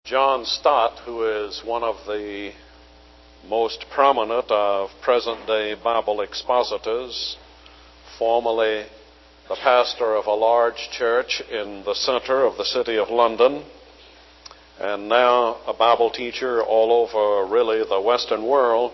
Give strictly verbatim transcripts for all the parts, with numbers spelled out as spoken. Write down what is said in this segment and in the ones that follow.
John Stott, who is one of the most prominent of present-day Bible expositors, formerly the pastor of a large church in the center of the city of London, and now a Bible teacher all over really the Western world,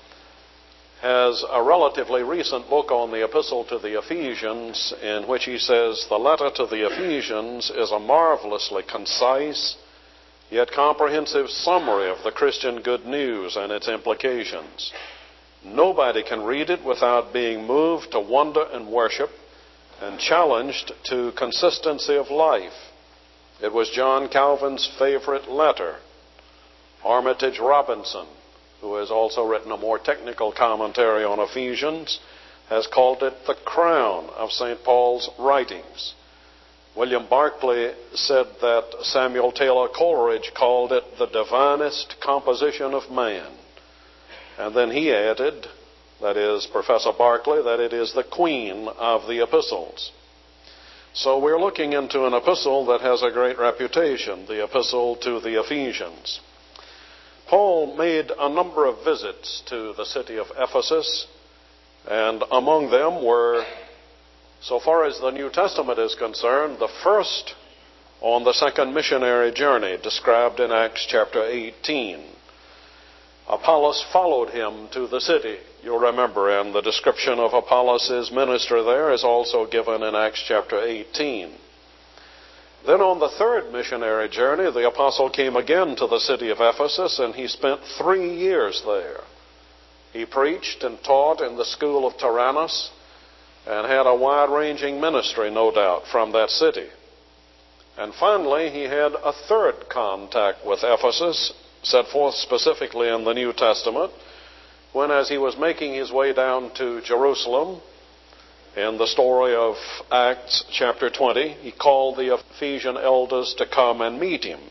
has a relatively recent book on the Epistle to the Ephesians, in which he says the letter to the Ephesians is a marvelously concise yet comprehensive summary of the Christian good news and its implications. Nobody can read it without being moved to wonder and worship and challenged to consistency of life. It was John Calvin's favorite letter. Armitage Robinson, who has also written a more technical commentary on Ephesians, has called it the crown of Saint Paul's writings. William Barclay said that Samuel Taylor Coleridge called it the divinest composition of man. And then he added, that is, Professor Barclay, that it is the queen of the epistles. So we're looking into an epistle that has a great reputation, the Epistle to the Ephesians. Paul made a number of visits to the city of Ephesus, and among them were, so far as the New Testament is concerned, the first on the second missionary journey described in Acts chapter eighteen. Apollos followed him to the city, you'll remember, and the description of Apollos' ministry there is also given in Acts chapter eighteen. Then on the third missionary journey, the apostle came again to the city of Ephesus, and he spent three years there. He preached and taught in the school of Tyrannus, and had a wide-ranging ministry, no doubt, from that city. And finally, he had a third contact with Ephesus, set forth specifically in the New Testament, when, as he was making his way down to Jerusalem, in the story of Acts chapter twenty, he called the Ephesian elders to come and meet him.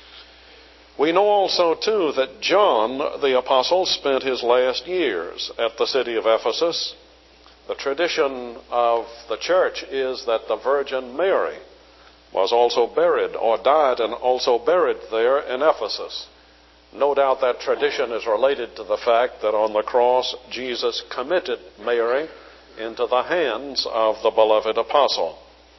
We know also, too, that John, the apostle, spent his last years at the city of Ephesus. The tradition of the church is that the Virgin Mary was also buried, or died and also buried there in Ephesus. No doubt that tradition is related to the fact that on the cross Jesus committed Mary into the hands of the beloved apostle.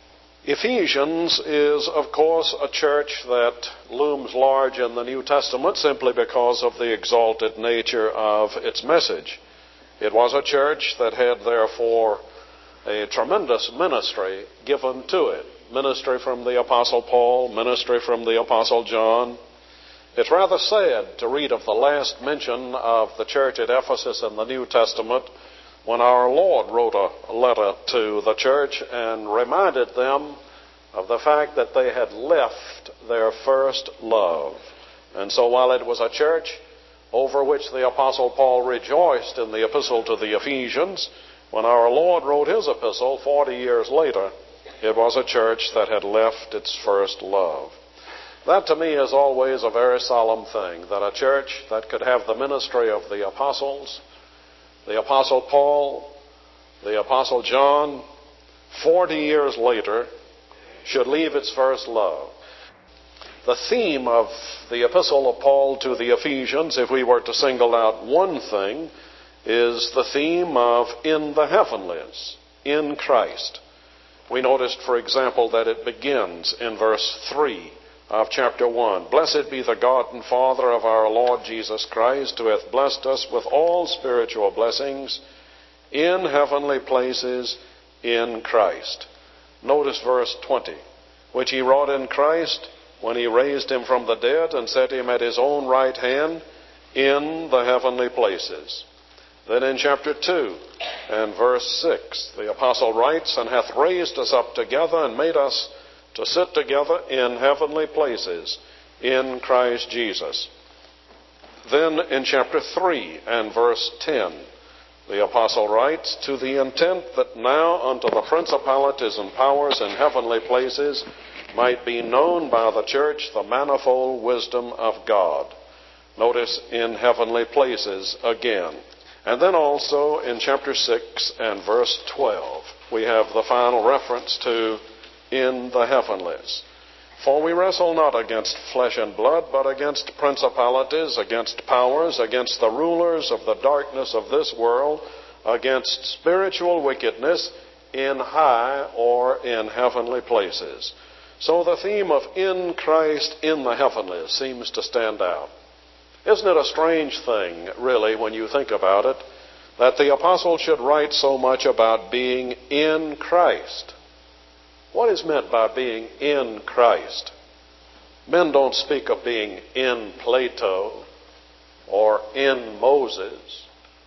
Ephesians is, of course, a church that looms large in the New Testament simply because of the exalted nature of its message. It was a church that had, therefore, a tremendous ministry given to it. Ministry from the Apostle Paul, ministry from the Apostle John. It's rather sad to read of the last mention of the church at Ephesus in the New Testament when our Lord wrote a letter to the church and reminded them of the fact that they had left their first love. And so while it was a church over which the Apostle Paul rejoiced in the epistle to the Ephesians, when our Lord wrote his epistle forty years later, it was a church that had left its first love. That to me is always a very solemn thing, that a church that could have the ministry of the apostles, the Apostle Paul, the Apostle John, forty years later, should leave its first love. The theme of the epistle of Paul to the Ephesians, if we were to single out one thing, is the theme of in the heavenlies, in Christ. We noticed, for example, that it begins in verse three of chapter one. Blessed be the God and Father of our Lord Jesus Christ, who hath blessed us with all spiritual blessings in heavenly places in Christ. Notice verse twenty, which he wrought in Christ when he raised him from the dead and set him at his own right hand in the heavenly places. Then in chapter two and verse six, the apostle writes, and hath raised us up together and made us to sit together in heavenly places in Christ Jesus. Then in chapter three and verse ten, the apostle writes, to the intent that now unto the principalities and powers in heavenly places might be known by the church the manifold wisdom of God. Notice in heavenly places again. And then also in chapter six and verse twelve, we have the final reference to in the heavenlies. For we wrestle not against flesh and blood, but against principalities, against powers, against the rulers of the darkness of this world, against spiritual wickedness in high or in heavenly places. So the theme of in Christ in the heavenlies seems to stand out. Isn't it a strange thing, really, when you think about it, that the apostle should write so much about being in Christ? What is meant by being in Christ? Men don't speak of being in Plato or in Moses,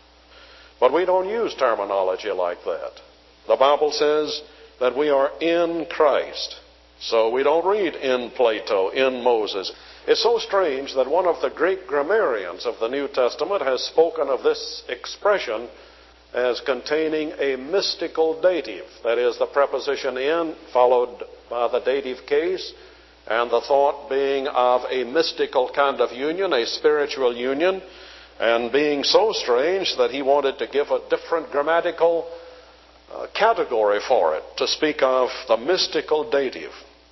but we don't use terminology like that. The Bible says that we are in Christ, so we don't read in Plato, in Moses. It's so strange that one of the Greek grammarians of the New Testament has spoken of this expression as containing a mystical dative. That is, the preposition in followed by the dative case, and the thought being of a mystical kind of union, a spiritual union, and being so strange that he wanted to give a different grammatical uh, category for it, to speak of the mystical dative.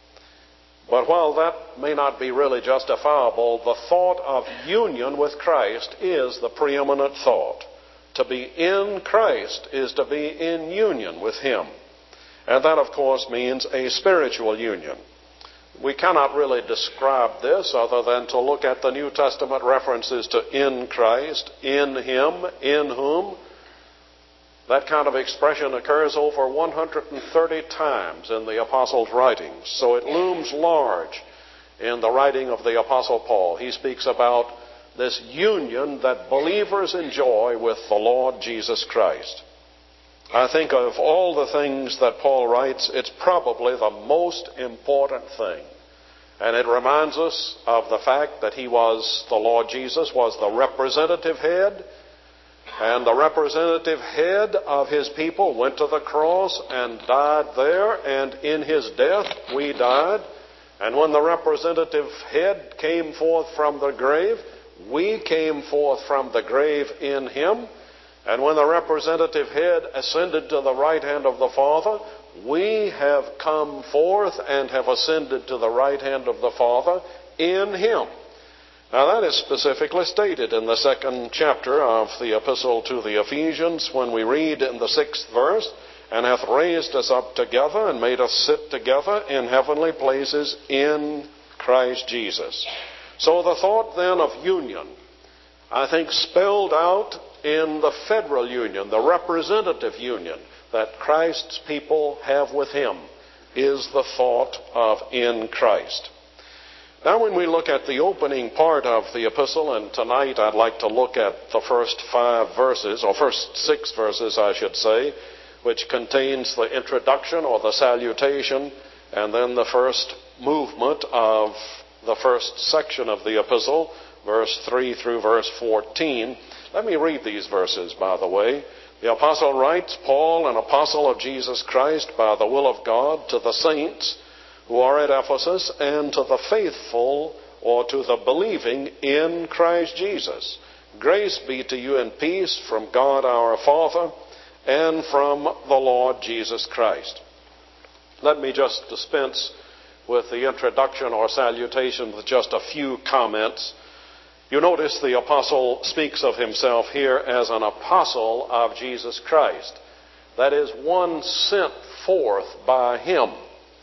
But while that may not be really justifiable, the thought of union with Christ is the preeminent thought. To be in Christ is to be in union with Him. And that, of course, means a spiritual union. We cannot really describe this other than to look at the New Testament references to in Christ, in Him, in whom. That kind of expression occurs over one hundred thirty times in the Apostles' writings. So it looms large in the writing of the Apostle Paul. He speaks about this union that believers enjoy with the Lord Jesus Christ. I think of all the things that Paul writes, it's probably the most important thing. And it reminds us of the fact that he was, the Lord Jesus was the representative head, and the representative head of his people went to the cross and died there, and in his death we died. And when the representative head came forth from the grave, we came forth from the grave in him. And when the representative head ascended to the right hand of the Father, we have come forth and have ascended to the right hand of the Father in him. Now that is specifically stated in the second chapter of the epistle to the Ephesians, when we read in the sixth verse, and hath raised us up together and made us sit together in heavenly places in Christ Jesus. So the thought then of union, I think, spelled out in the federal union, the representative union that Christ's people have with Him, is the thought of in Christ. Now when we look at the opening part of the epistle, and tonight I'd like to look at the first five verses, or first six verses I should say, which contains the introduction or the salutation, and then the first movement of the first section of the epistle, verse three through verse fourteen. Let me read these verses, by the way. The apostle writes, Paul, an apostle of Jesus Christ by the will of God, to the saints who are at Ephesus, and to the faithful, or to the believing in Christ Jesus. Grace be to you and peace from God our Father and from the Lord Jesus Christ. Let me just dispense with the introduction or salutation with just a few comments. You notice the apostle speaks of himself here as an apostle of Jesus Christ. That is, one sent forth by Him.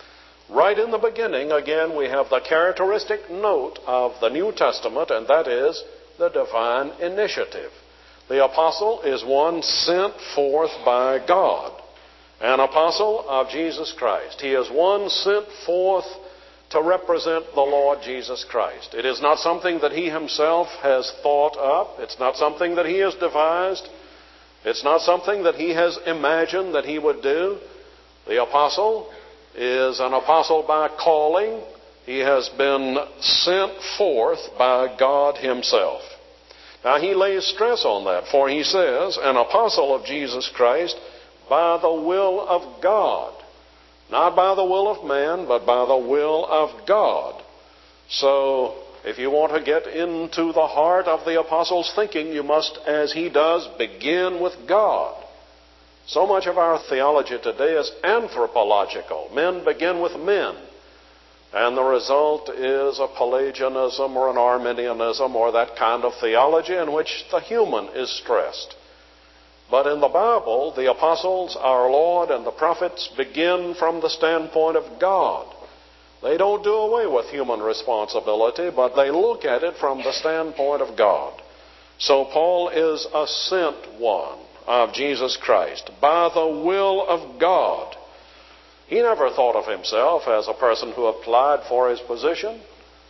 Right in the beginning, again, we have the characteristic note of the New Testament, and that is the divine initiative. The apostle is one sent forth by God, an apostle of Jesus Christ. He is one sent forth to represent the Lord Jesus Christ. It is not something that he himself has thought up. It's not something that he has devised. It's not something that he has imagined that he would do. The apostle is an apostle by calling. He has been sent forth by God Himself. Now he lays stress on that, for he says, an apostle of Jesus Christ by the will of God. Not by the will of man, but by the will of God. So, if you want to get into the heart of the apostle's thinking, you must, as he does, begin with God. So much of our theology today is anthropological. Men begin with men. And the result is a Pelagianism or an Arminianism or that kind of theology in which the human is stressed. But in the Bible, the apostles, our Lord, and the prophets begin from the standpoint of God. They don't do away with human responsibility, but they look at it from the standpoint of God. So Paul is a sent one of Jesus Christ by the will of God. He never thought of himself as a person who applied for his position.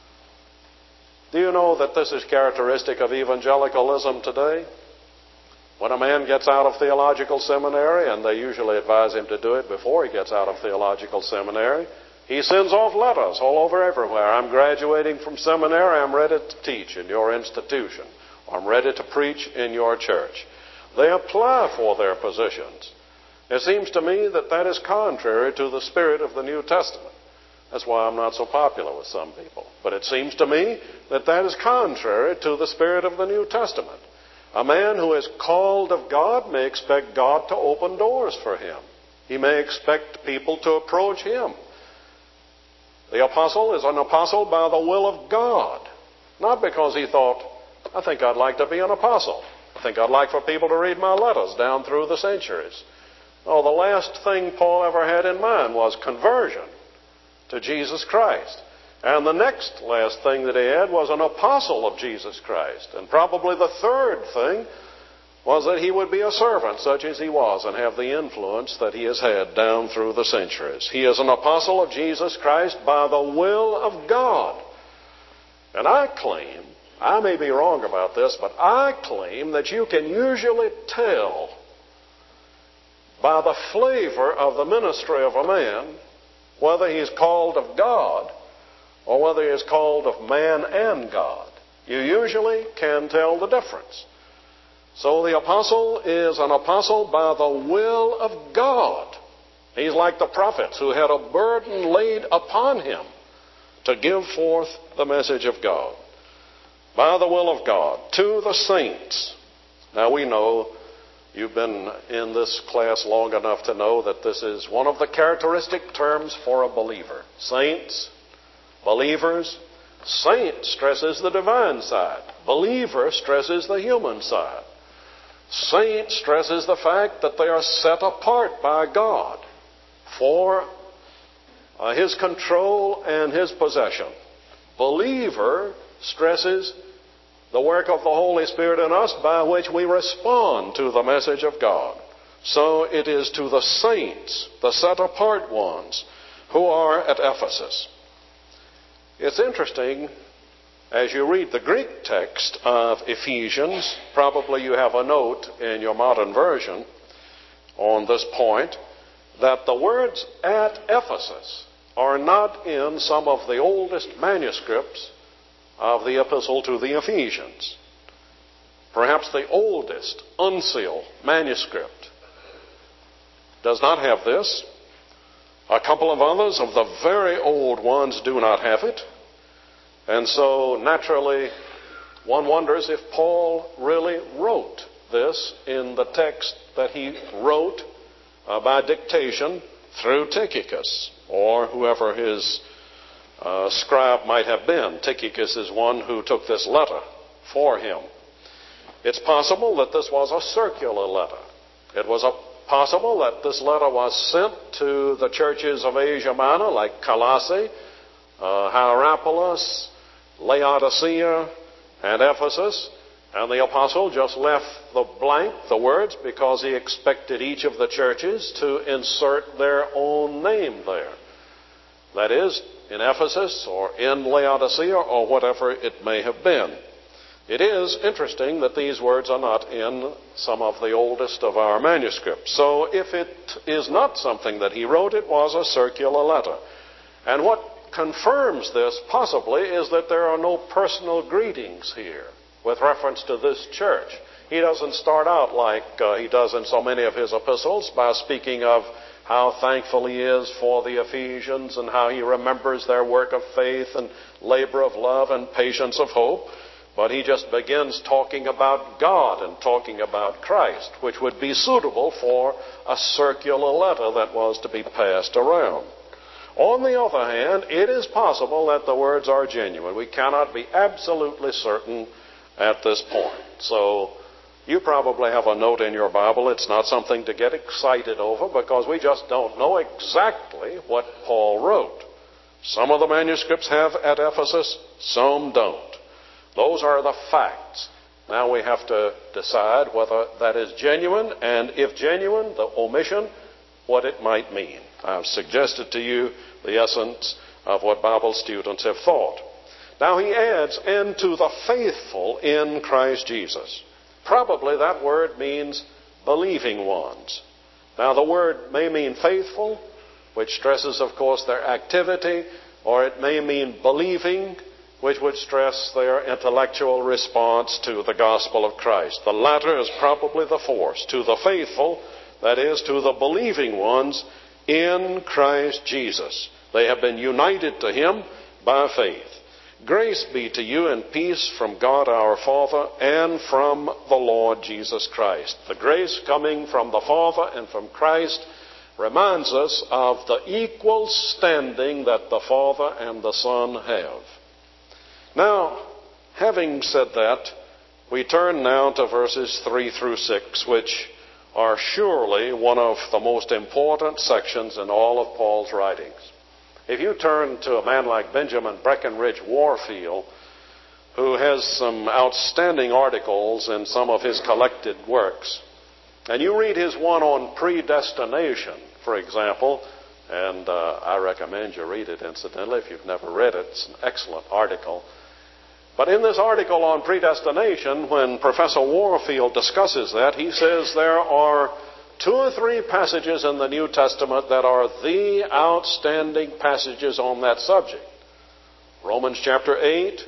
Do you know that this is characteristic of evangelicalism today? When a man gets out of theological seminary, and they usually advise him to do it before he gets out of theological seminary, he sends off letters all over everywhere. I'm graduating from seminary. I'm ready to teach in your institution. I'm ready to preach in your church. They apply for their positions. It seems to me that that is contrary to the spirit of the New Testament. That's why I'm not so popular with some people. But it seems to me that that is contrary to the spirit of the New Testament. A man who is called of God may expect God to open doors for him. He may expect people to approach him. The apostle is an apostle by the will of God, not because he thought, I think I'd like to be an apostle. I think I'd like for people to read my letters down through the centuries. Oh, the last thing Paul ever had in mind was conversion to Jesus Christ. And the next last thing that he had was an apostle of Jesus Christ. And probably the third thing was that he would be a servant such as he was and have the influence that he has had down through the centuries. He is an apostle of Jesus Christ by the will of God. And I claim, I may be wrong about this, but I claim that you can usually tell by the flavor of the ministry of a man whether he's called of God or whether he is called of man and God. You usually can tell the difference. So the apostle is an apostle by the will of God. He's like the prophets who had a burden laid upon him to give forth the message of God. By the will of God, to the saints. Now we know, you've been in this class long enough to know that this is one of the characteristic terms for a believer. Saints, believers. Saint stresses the divine side. Believer stresses the human side. Saint stresses the fact that they are set apart by God for uh, His control and His possession. Believer stresses the work of the Holy Spirit in us by which we respond to the message of God. So it is to the saints, the set apart ones, who are at Ephesus. It's interesting, as you read the Greek text of Ephesians, probably you have a note in your modern version on this point, that the words at Ephesus are not in some of the oldest manuscripts of the epistle to the Ephesians. Perhaps the oldest unsealed manuscript does not have this. A couple of others of the very old ones do not have it. And so, naturally, one wonders if Paul really wrote this in the text that he wrote uh, by dictation through Tychicus, or whoever his uh, scribe might have been. Tychicus is one who took this letter for him. It's possible that this was a circular letter. It was a possible that this letter was sent to the churches of Asia Minor, like Colossae, uh, Hierapolis, Laodicea, and Ephesus, and the apostle just left the blank, the words, because he expected each of the churches to insert their own name there. That is, in Ephesus or in Laodicea or whatever it may have been. It is interesting that these words are not in some of the oldest of our manuscripts. So if it is not something that he wrote, it was a circular letter. And what confirms this possibly is that there are no personal greetings here with reference to this church. He doesn't start out like uh, he does in so many of his epistles by speaking of how thankful he is for the Ephesians and how he remembers their work of faith and labor of love and patience of hope. But he just begins talking about God and talking about Christ, which would be suitable for a circular letter that was to be passed around. On the other hand, it is possible that the words are genuine. We cannot be absolutely certain at this point. So you probably have a note in your Bible. It's not something to get excited over because we just don't know exactly what Paul wrote. Some of the manuscripts have at Ephesus, some don't. Those are the facts. Now we have to decide whether that is genuine, and if genuine, the omission, what it might mean. I've suggested to you the essence of what Bible students have thought. Now he adds, and to the faithful in Christ Jesus. Probably that word means believing ones. Now the word may mean faithful, which stresses, of course, their activity, or it may mean believing, which would stress their intellectual response to the gospel of Christ. The latter is probably the force. To the faithful, that is, to the believing ones in Christ Jesus. They have been united to Him by faith. Grace be to you and peace from God our Father and from the Lord Jesus Christ. The grace coming from the Father and from Christ reminds us of the equal standing that the Father and the Son have. Now, having said that, we turn now to verses three through six, which are surely one of the most important sections in all of Paul's writings. If you turn to a man like Benjamin Breckinridge Warfield, who has some outstanding articles in some of his collected works, and you read his one on predestination, for example, and uh, I recommend you read it, incidentally, if you've never read it. It's an excellent article. But in this article on predestination, when Professor Warfield discusses that, he says there are two or three passages in the New Testament that are the outstanding passages on that subject. Romans chapter eight,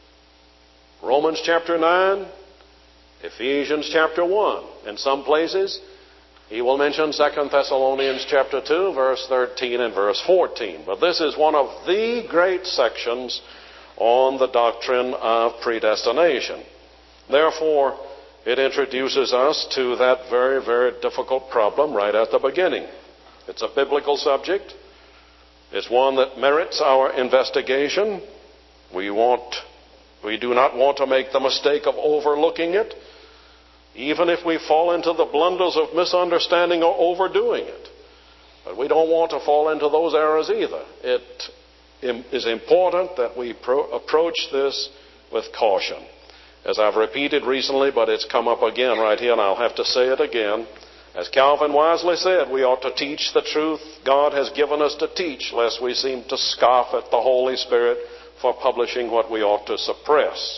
Romans chapter nine, Ephesians chapter one. In some places, he will mention Second Thessalonians chapter two, verse thirteen and verse fourteen. But this is one of the great sections on the doctrine of predestination. Therefore, it introduces us to that very, very difficult problem right at the beginning. It's a biblical subject. It's one that merits our investigation. We want, we do not want to make the mistake of overlooking it, even if we fall into the blunders of misunderstanding or overdoing it. But we don't want to fall into those errors either. It is important that we pro- approach this with caution. As I've repeated recently, but it's come up again right here, and I'll have to say it again. As Calvin wisely said, we ought to teach the truth God has given us to teach, lest we seem to scoff at the Holy Spirit for publishing what we ought to suppress.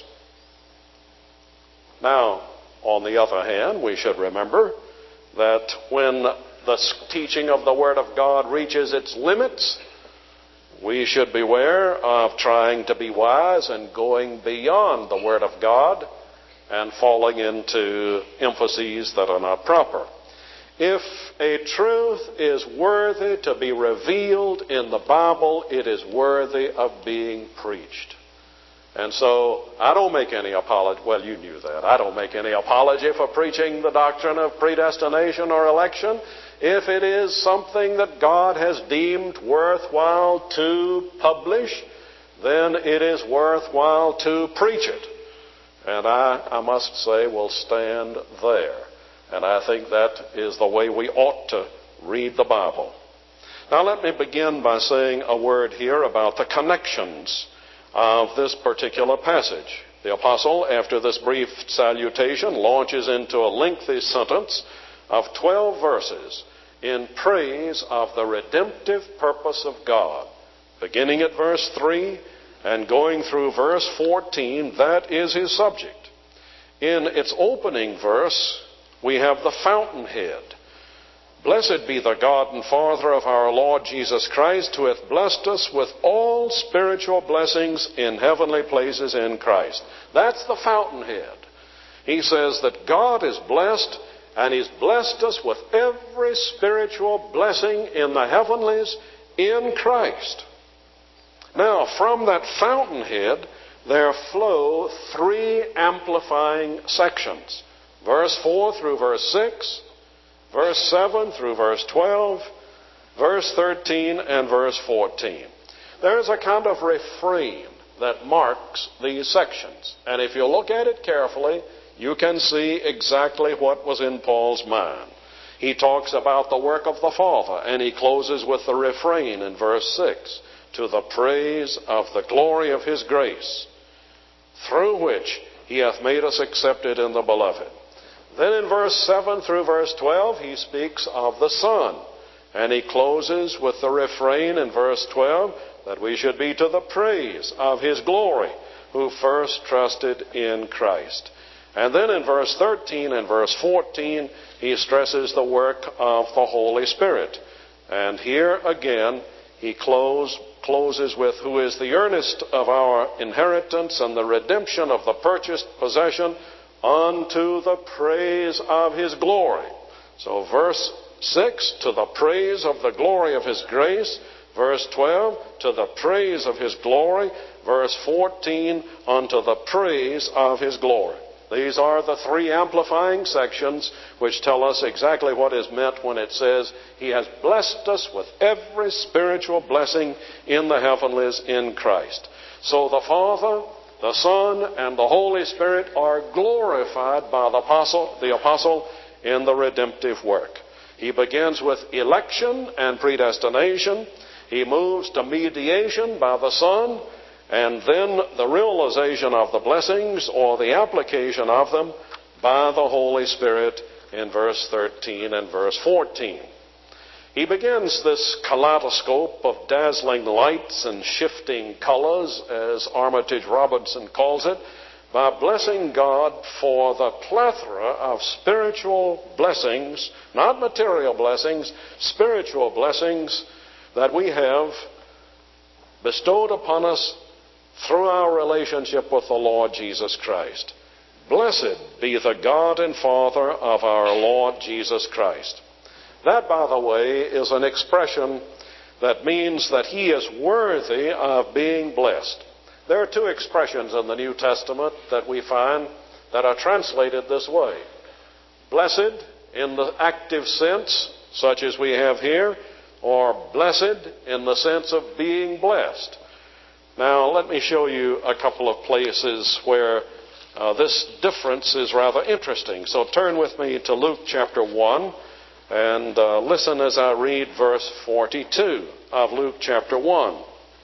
Now, on the other hand, we should remember that when the teaching of the Word of God reaches its limits, we should beware of trying to be wise and going beyond the Word of God and falling into emphases that are not proper. If a truth is worthy to be revealed in the Bible, it is worthy of being preached. And so, I don't make any apology. Well, you knew that. I don't make any apology for preaching the doctrine of predestination or election. If it is something that God has deemed worthwhile to publish, then it is worthwhile to preach it. And I, I must say, will stand there. And I think that is the way we ought to read the Bible. Now let me begin by saying a word here about the connections of this particular passage. The apostle, after this brief salutation, launches into a lengthy sentence of twelve verses in praise of the redemptive purpose of God. Beginning at verse three and going through verse fourteen, that is his subject. In its opening verse, we have the fountainhead. Blessed be the God and Father of our Lord Jesus Christ, who hath blessed us with all spiritual blessings in heavenly places in Christ. That's the fountainhead. He says that God is blessed, and He's blessed us with every spiritual blessing in the heavenlies in Christ. Now, from that fountainhead, there flow three amplifying sections. Verse four through verse six, verse seven through verse twelve, verse thirteen and verse fourteen. There's a kind of refrain that marks these sections. And if you look at it carefully, you can see exactly what was in Paul's mind. He talks about the work of the Father, and he closes with the refrain in verse six, to the praise of the glory of his grace, through which he hath made us accepted in the beloved. Then in verse seven through verse twelve, he speaks of the Son, and he closes with the refrain in verse twelve, that we should be to the praise of his glory, who first trusted in Christ. And then in verse thirteen and verse fourteen, he stresses the work of the Holy Spirit. And here again, he close, closes with, who is the earnest of our inheritance and the redemption of the purchased possession unto the praise of his glory. So verse six, to the praise of the glory of his grace. Verse twelve, to the praise of his glory. Verse fourteen, unto the praise of his glory. These are the three amplifying sections which tell us exactly what is meant when it says, he has blessed us with every spiritual blessing in the heavenlies in Christ. So the Father, the Son, and the Holy Spirit are glorified by the apostle, the apostle in the redemptive work. He begins with election and predestination. He moves to mediation by the Son, and then the realization of the blessings or the application of them by the Holy Spirit in verse thirteen and verse fourteen. He begins this kaleidoscope of dazzling lights and shifting colors, as Armitage Robinson calls it, by blessing God for the plethora of spiritual blessings, not material blessings, spiritual blessings that we have bestowed upon us through our relationship with the Lord Jesus Christ. Blessed be the God and Father of our Lord Jesus Christ. That, by the way, is an expression that means that he is worthy of being blessed. There are two expressions in the New Testament that we find that are translated this way. Blessed in the active sense, such as we have here, or blessed in the sense of being blessed. Now, let me show you a couple of places where uh, this difference is rather interesting. So turn with me to Luke chapter one and uh, listen as I read verse forty-two of Luke chapter one.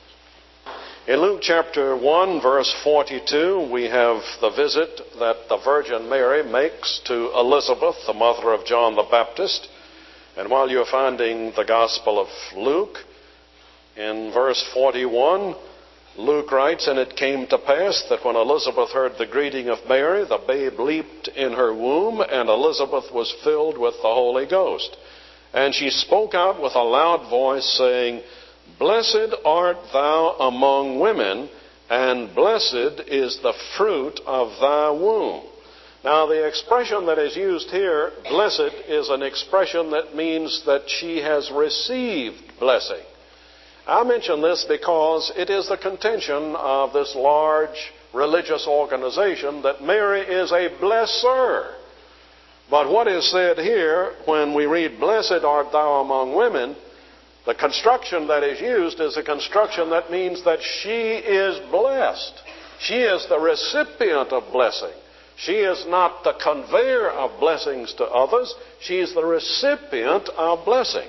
In Luke chapter one, verse forty-two, we have the visit that the Virgin Mary makes to Elizabeth, the mother of John the Baptist. And while you're finding the Gospel of Luke, in verse forty-one, Luke writes, and it came to pass that when Elizabeth heard the greeting of Mary, the babe leaped in her womb, and Elizabeth was filled with the Holy Ghost. And she spoke out with a loud voice, saying, Blessed art thou among women, and blessed is the fruit of thy womb. Now, the expression that is used here, blessed, is an expression that means that she has received blessing. I mention this because it is the contention of this large religious organization that Mary is a blesser. But what is said here, when we read, Blessed art thou among women, the construction that is used is a construction that means that she is blessed. She is the recipient of blessing. She is not the conveyor of blessings to others. She is the recipient of blessing.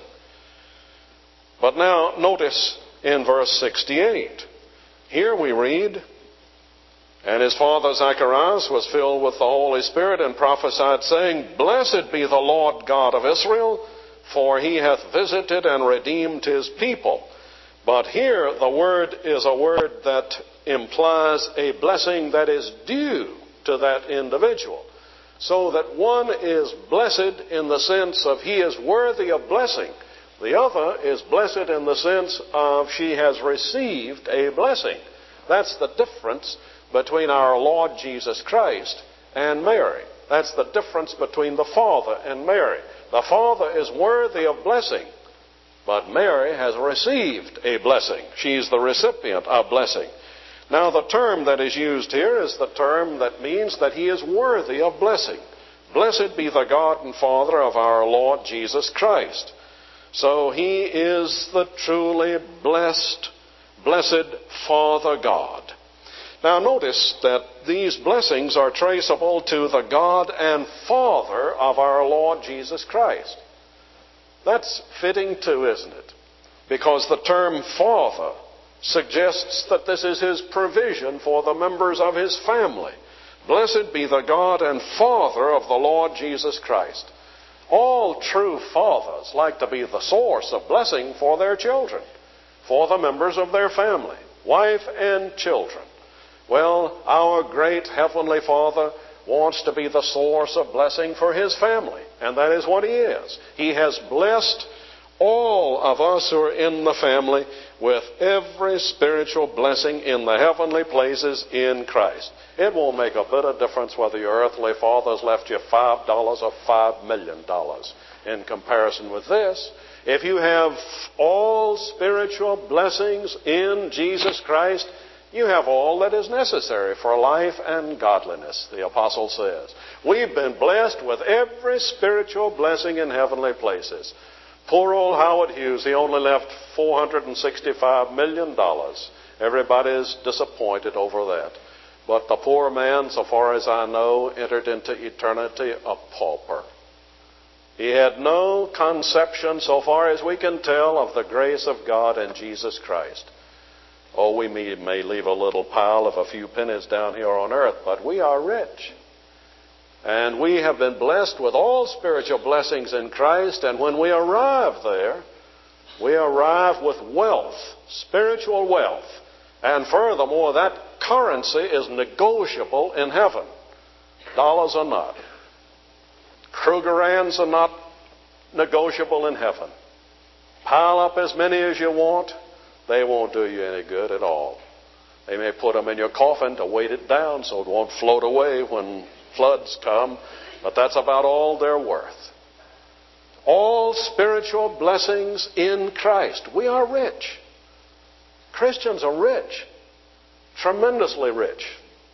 But now notice in verse sixty-eight. Here we read, And his father Zacharias was filled with the Holy Spirit and prophesied, saying, Blessed be the Lord God of Israel, for he hath visited and redeemed his people. But here the word is a word that implies a blessing that is due to that individual. So that one is blessed in the sense of he is worthy of blessing. The other is blessed in the sense of she has received a blessing. That's the difference between our Lord Jesus Christ and Mary. That's the difference between the Father and Mary. The Father is worthy of blessing, but Mary has received a blessing. She's the recipient of blessing. Now, the term that is used here is the term that means that he is worthy of blessing. Blessed be the God and Father of our Lord Jesus Christ. So he is the truly blessed, blessed Father God. Now notice that these blessings are traceable to the God and Father of our Lord Jesus Christ. That's fitting too, isn't it? Because the term Father suggests that this is his provision for the members of his family. Blessed be the God and Father of the Lord Jesus Christ. All true fathers like to be the source of blessing for their children, for the members of their family, wife and children. Well, our great Heavenly Father wants to be the source of blessing for his family, and that is what he is. He has blessed all of us who are in the family with every spiritual blessing in the heavenly places in Christ. It won't make a bit of difference whether your earthly father's left you five dollars or five million dollars in comparison with this. If you have all spiritual blessings in Jesus Christ, you have all that is necessary for life and godliness, the apostle says. We've been blessed with every spiritual blessing in heavenly places. Poor old Howard Hughes, he only left four hundred sixty-five million dollars. Everybody's disappointed over that. But the poor man, so far as I know, entered into eternity a pauper. He had no conception, so far as we can tell, of the grace of God in Jesus Christ. Oh, we may, may leave a little pile of a few pennies down here on earth, but we are rich. And we have been blessed with all spiritual blessings in Christ, and when we arrive there, we arrive with wealth, spiritual wealth. And furthermore, that currency is negotiable in heaven. Dollars are not. Krugerrands are not negotiable in heaven. Pile up as many as you want. They won't do you any good at all. They may put them in your coffin to weight it down so it won't float away when floods come, but that's about all they're worth. All spiritual blessings in Christ. We are rich. Christians are rich. Tremendously rich.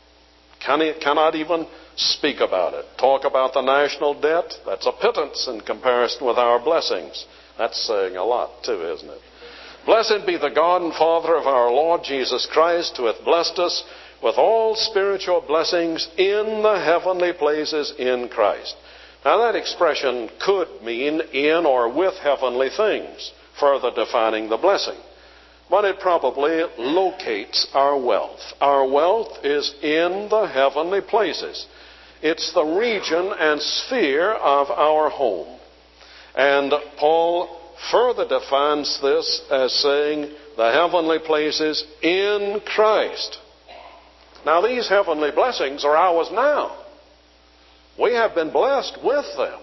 Cannot even speak about it. Talk about the national debt. That's a pittance in comparison with our blessings. That's saying a lot too, isn't it? Blessed be the God and Father of our Lord Jesus Christ, who hath blessed us with all spiritual blessings in the heavenly places in Christ. Now that expression could mean in or with heavenly things, further defining the blessing. But it probably locates our wealth. Our wealth is in the heavenly places. It's the region and sphere of our home. And Paul further defines this as saying the heavenly places in Christ. Now these heavenly blessings are ours now. We have been blessed with them.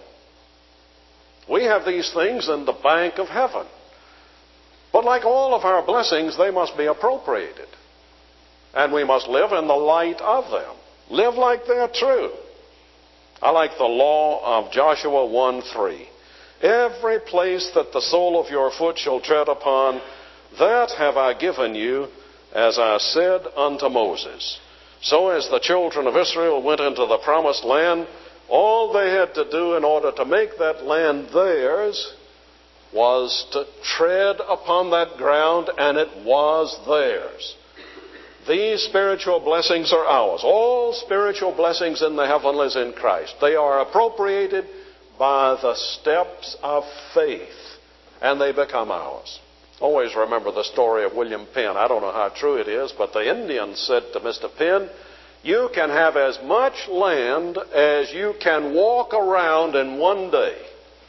We have these things in the bank of heaven. But like all of our blessings, they must be appropriated. And we must live in the light of them. Live like they're true. I like the law of Joshua one three. Every place that the sole of your foot shall tread upon, that have I given you, as I said unto Moses. So as the children of Israel went into the promised land, all they had to do in order to make that land theirs was to tread upon that ground, and it was theirs. These spiritual blessings are ours. All spiritual blessings in the heavenlies in Christ. They are appropriated by the steps of faith, and they become ours. Always remember the story of William Penn. I don't know how true it is, but the Indians said to Mister Penn, you can have as much land as you can walk around in one day.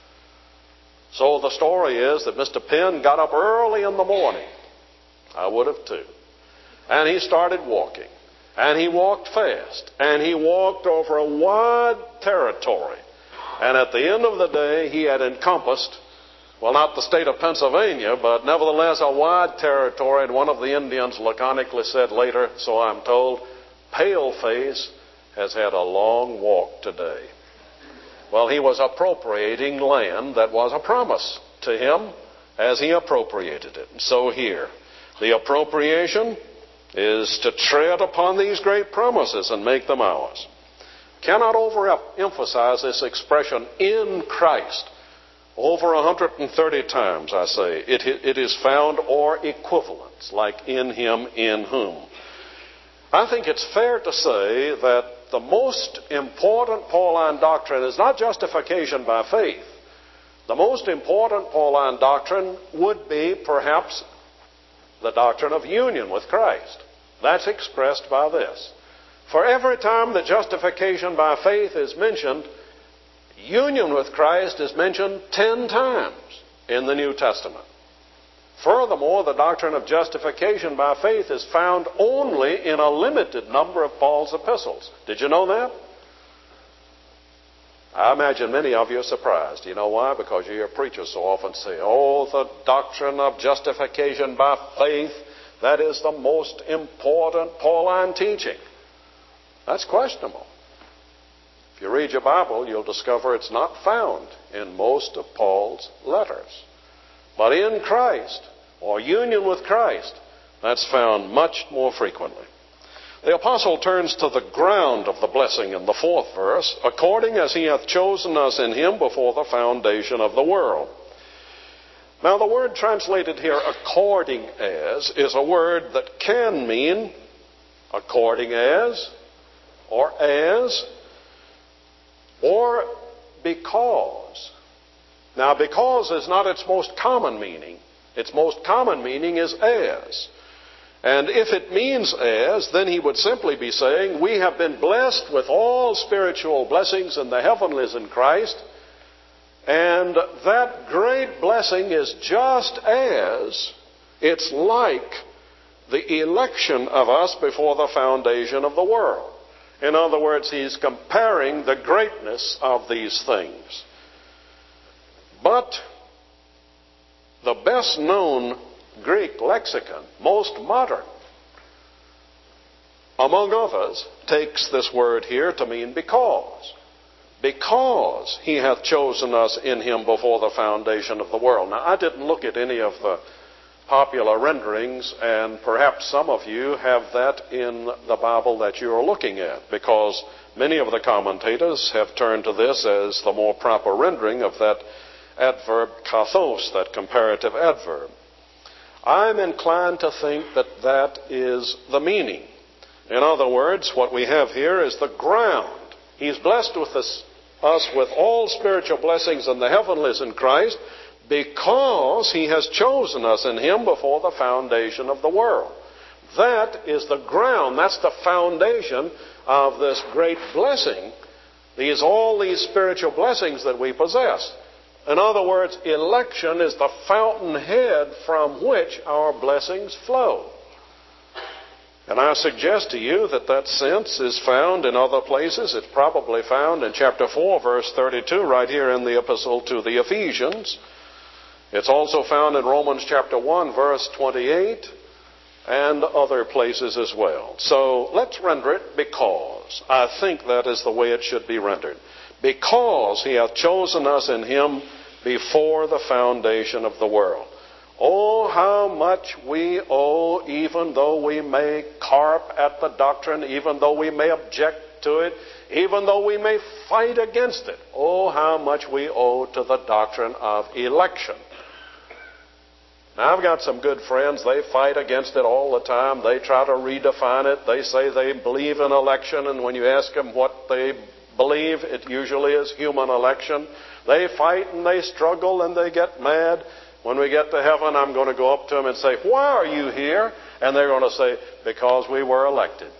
So the story is that Mister Penn got up early in the morning. I would have too. And he started walking. And he walked fast. And he walked over a wide territory. And at the end of the day, he had encompassed, well, not the state of Pennsylvania, but nevertheless a wide territory. And one of the Indians laconically said later, so I'm told, Paleface has had a long walk today. Well, he was appropriating land that was a promise to him as he appropriated it. And so here, the appropriation is to tread upon these great promises and make them ours. Cannot overemphasize this expression, in Christ. Over one hundred thirty times, I say, it, it is found or equivalents, like in him, in whom. I think it's fair to say that the most important Pauline doctrine is not justification by faith. The most important Pauline doctrine would be, perhaps, the doctrine of union with Christ. That's expressed by this. For every time that justification by faith is mentioned, union with Christ is mentioned ten times in the New Testament. Furthermore, the doctrine of justification by faith is found only in a limited number of Paul's epistles. Did you know that? I imagine many of you are surprised. You know why? Because you hear preachers so often say, oh, the doctrine of justification by faith, that is the most important Pauline teaching. That's questionable. If you read your Bible, you'll discover it's not found in most of Paul's letters. But in Christ, or union with Christ, that's found much more frequently. The apostle turns to the ground of the blessing in the fourth verse, according as he hath chosen us in him before the foundation of the world. Now the word translated here, according as, is a word that can mean according as, or as, or because. Now, because is not its most common meaning. Its most common meaning is as. And if it means as, then he would simply be saying, we have been blessed with all spiritual blessings in the heavenlies in Christ, and that great blessing is just as, it's like the election of us before the foundation of the world. In other words, he's comparing the greatness of these things. But the best known Greek lexicon, most modern, among others, takes this word here to mean because. Because he hath chosen us in him before the foundation of the world. Now, I didn't look at any of the popular renderings, and perhaps some of you have that in the Bible that you're looking at, because many of the commentators have turned to this as the more proper rendering of that adverb kathos, that comparative adverb. I'm inclined to think that that is the meaning. In other words, what we have here is the ground. He's blessed with us, us with all spiritual blessings in the heavenlies in Christ, because he has chosen us in him before the foundation of the world. That is the ground, that's the foundation of this great blessing, these all these spiritual blessings that we possess. In other words, election is the fountainhead from which our blessings flow. And I suggest to you that that sense is found in other places. It's probably found in chapter four, verse thirty-two, right here in the epistle to the Ephesians. It's also found in Romans chapter one, verse twenty-eight, and other places as well. So let's render it because. I think that is the way it should be rendered. Because he hath chosen us in him before the foundation of the world. Oh, how much we owe, even though we may carp at the doctrine, even though we may object to it, even though we may fight against it. Oh, how much we owe to the doctrine of election. Now, I've got some good friends. They fight against it all the time. They try to redefine it. They say they believe in election, and when you ask them what they believe, it usually is human election. They fight and they struggle and they get mad. When we get to heaven, I'm going to go up to them and say, why are you here? And they're going to say, because we were elected.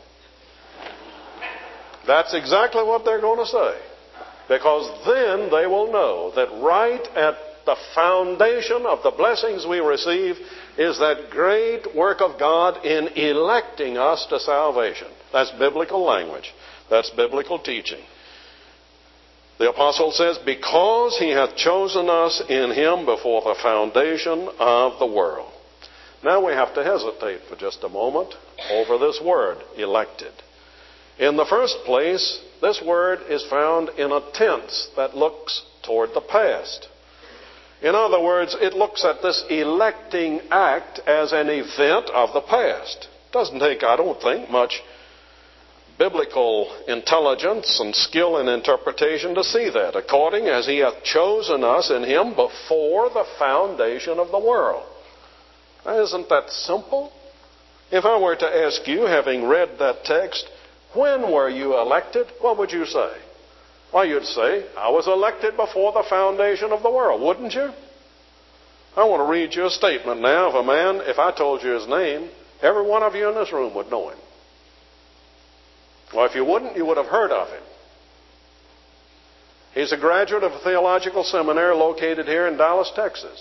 That's exactly what they're going to say. Because then they will know that right at the foundation of the blessings we receive is that great work of God in electing us to salvation. That's biblical language. That's biblical teaching. The apostle says, because he hath chosen us in him before the foundation of the world. Now we have to hesitate for just a moment over this word, elected. In the first place, this word is found in a tense that looks toward the past. In other words, it looks at this electing act as an event of the past. It doesn't take, I don't think, much biblical intelligence and skill in interpretation to see that, according as he hath chosen us in him before the foundation of the world. Now, isn't that simple? If I were to ask you, having read that text, when were you elected? What would you say? Well, you'd say, I was elected before the foundation of the world, wouldn't you? I want to read you a statement now of a man. If I told you his name, every one of you in this room would know him. Well, if you wouldn't, you would have heard of him. He's a graduate of a theological seminary located here in Dallas, Texas.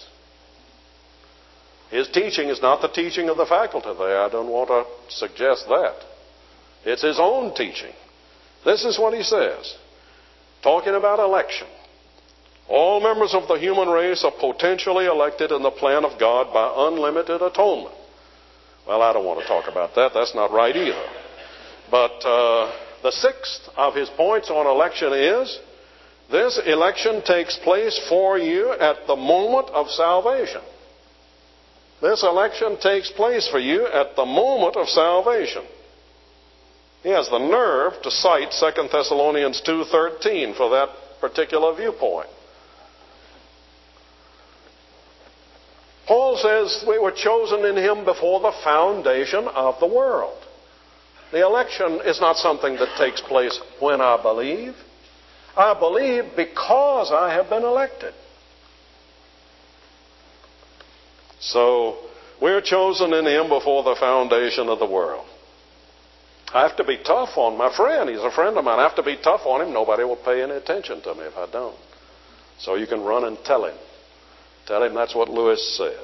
His teaching is not the teaching of the faculty there. I don't want to suggest that. It's his own teaching. This is what he says, talking about election. All members of the human race are potentially elected in the plan of God by unlimited atonement. Well, I don't want to talk about that. That's not right either. But uh, the sixth of his points on election is, this election takes place for you at the moment of salvation. This election takes place for you at the moment of salvation. He has the nerve to cite Second Thessalonians two thirteen for that particular viewpoint. Paul says we were chosen in him before the foundation of the world. The election is not something that takes place when I believe. I believe because I have been elected. So, we're chosen in him before the foundation of the world. I have to be tough on my friend. He's a friend of mine. I have to be tough on him. Nobody will pay any attention to me if I don't. So you can run and tell him. Tell him that's what Lewis said.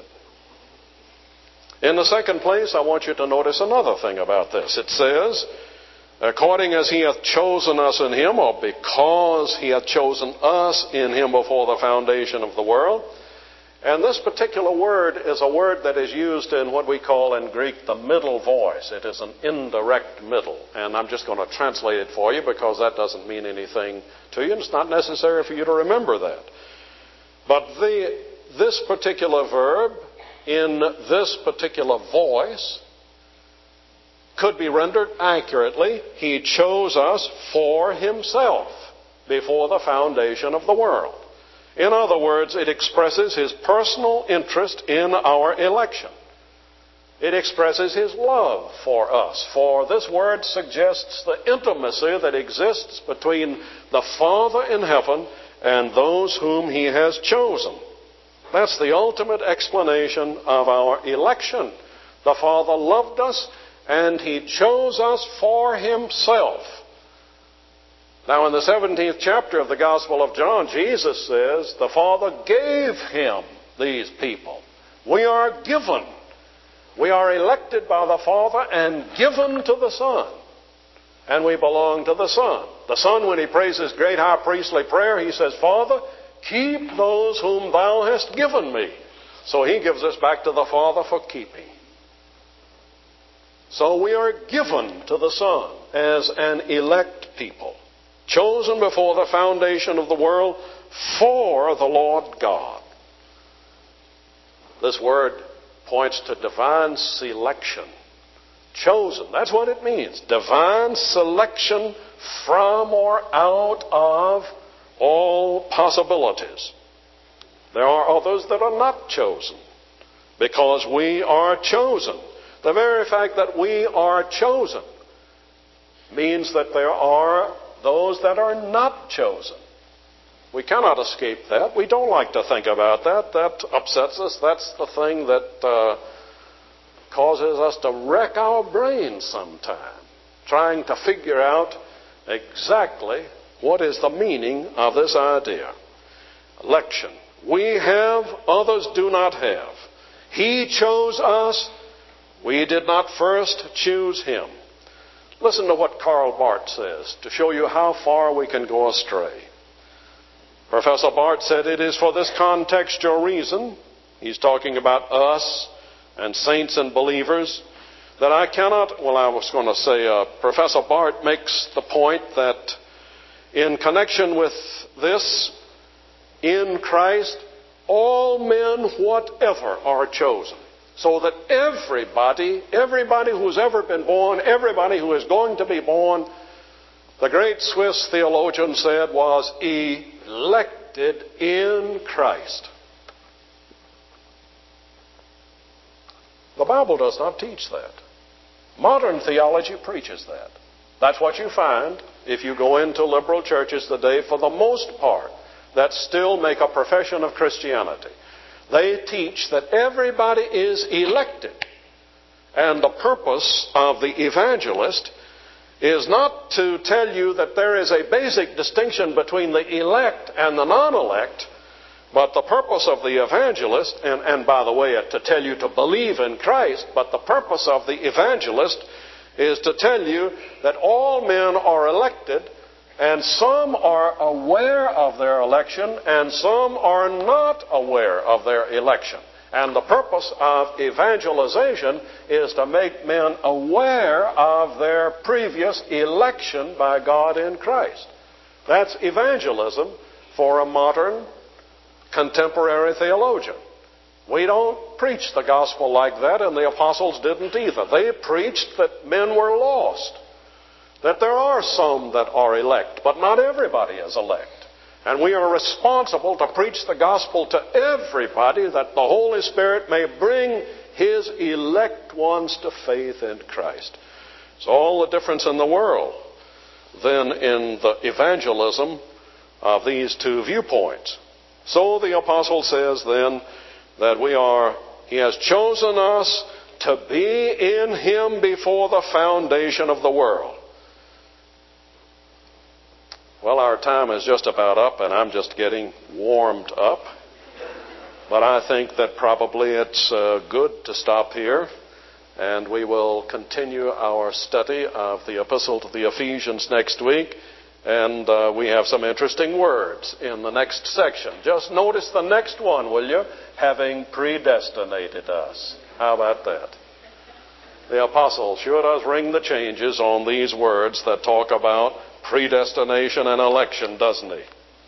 In the second place, I want you to notice another thing about this. It says, according as he hath chosen us in him, or because he hath chosen us in him before the foundation of the world. And this particular word is a word that is used in what we call in Greek the middle voice. It is an indirect middle. And I'm just going to translate it for you because that doesn't mean anything to you. And it's not necessary for you to remember that. But the, this particular verb in this particular voice could be rendered accurately, he chose us for himself before the foundation of the world. In other words, it expresses his personal interest in our election. It expresses his love for us. For this word suggests the intimacy that exists between the Father in heaven and those whom he has chosen. That's the ultimate explanation of our election. The Father loved us and he chose us for himself. Now, in the seventeenth chapter of the Gospel of John, Jesus says the Father gave him these people. We are given. We are elected by the Father and given to the Son. And we belong to the Son. The Son, when he prays his great high priestly prayer, he says, Father, keep those whom thou hast given me. So he gives us back to the Father for keeping. So we are given to the Son as an elect people, chosen before the foundation of the world for the Lord God. This word points to divine selection. Chosen, that's what it means. Divine selection from or out of all possibilities. There are others that are not chosen because we are chosen. The very fact that we are chosen means that there are those that are not chosen. We cannot escape that. We don't like to think about that. That upsets us. That's the thing that uh, causes us to wreck our brains sometime, trying to figure out exactly what is the meaning of this idea. Election. We have, others do not have. He chose us. We did not first choose him. Listen to what Karl Barth says to show you how far we can go astray. Professor Barth said, it is for this contextual reason, he's talking about us and saints and believers, that I cannot, well, I was going to say, uh, Professor Barth makes the point that in connection with this, in Christ, all men whatever are chosen. So that everybody, everybody who's ever been born, everybody who is going to be born, the great Swiss theologian said, was elected in Christ. The Bible does not teach that. Modern theology preaches that. That's what you find if you go into liberal churches today, for the most part, that still make a profession of Christianity. They teach that everybody is elected. And the purpose of the evangelist is not to tell you that there is a basic distinction between the elect and the non-elect, but the purpose of the evangelist, and, and by the way, to tell you to believe in Christ, but the purpose of the evangelist is to tell you that all men are elected, and some are aware of their election, and some are not aware of their election. And the purpose of evangelization is to make men aware of their previous election by God in Christ. That's evangelism for a modern, contemporary theologian. We don't preach the gospel like that, and the apostles didn't either. They preached that men were lost, that there are some that are elect, but not everybody is elect. And we are responsible to preach the gospel to everybody, that the Holy Spirit may bring His elect ones to faith in Christ. It's all the difference in the world then in the evangelism of these two viewpoints. So the apostle says then that we are, He has chosen us to be in Him before the foundation of the world. Well, our time is just about up, and I'm just getting warmed up. But I think that probably it's uh, good to stop here, and we will continue our study of the Epistle to the Ephesians next week. And uh, we have some interesting words in the next section. Just notice the next one, will you? Having predestinated us. How about that? The apostle sure does ring the changes on these words that talk about predestination and election, doesn't he?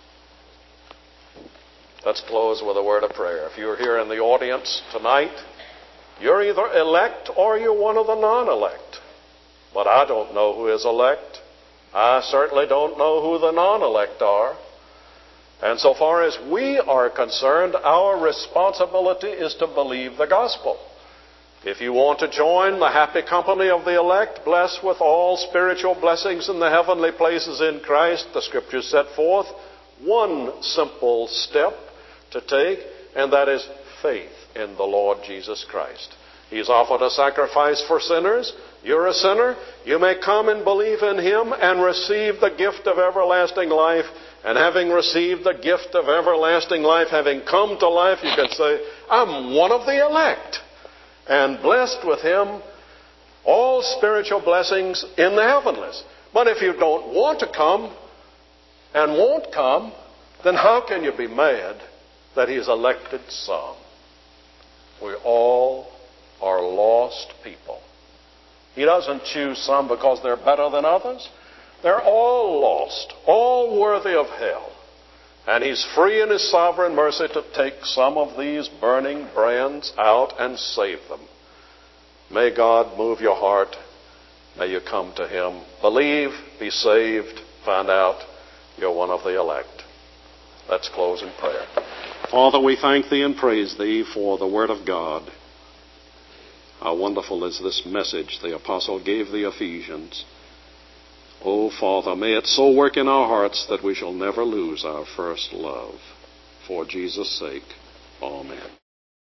Let's close with a word of prayer. If you're here in the audience tonight, you're either elect or you're one of the non-elect. But I don't know who is elect. I certainly don't know who the non-elect are. And so far as we are concerned, our responsibility is to believe the gospel. If you want to join the happy company of the elect, blessed with all spiritual blessings in the heavenly places in Christ, the Scriptures set forth one simple step to take, and that is faith in the Lord Jesus Christ. He's offered a sacrifice for sinners. You're a sinner. You may come and believe in Him and receive the gift of everlasting life. And having received the gift of everlasting life, having come to life, you can say, I'm one of the elect. And blessed with Him all spiritual blessings in the heavenlies. But if you don't want to come and won't come, then how can you be mad that He's elected some? We all are lost people. He doesn't choose some because they're better than others. They're all lost, all worthy of hell. And He's free in His sovereign mercy to take some of these burning brands out and save them. May God move your heart. May you come to Him. Believe, be saved, find out you're one of the elect. Let's close in prayer. Father, we thank Thee and praise Thee for the Word of God. How wonderful is this message the apostle gave the Ephesians. Oh, Father, may it so work in our hearts that we shall never lose our first love. For Jesus' sake, amen.